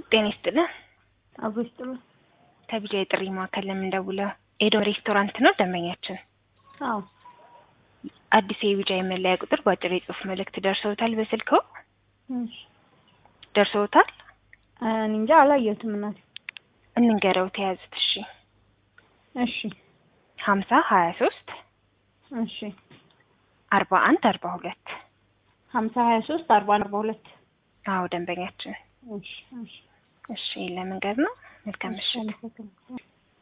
ጤና ይስጥልኝ አብስጥሩ ከቢጃይ ጥሪ ማዕከል እንደውለው ኤዶ ሬስቶራንት ነው ደንበኛችን። አዎ አዲስ የቢጃይ መለያ ቁጥር ባጭር የጽሁፍ መልእክት ደርሶታል በስልክዎ? እሺ ደርሶታል? እንጃ አላየሁትም እናቴ። እንንገረው ተያዙት። እሺ እሺ 50 23 እሺ 41 42 50 23 41 42 አዎ ደንበኛችን። እሺ እሺ እሺ ለመንገር ነው። መልካም ምሽት።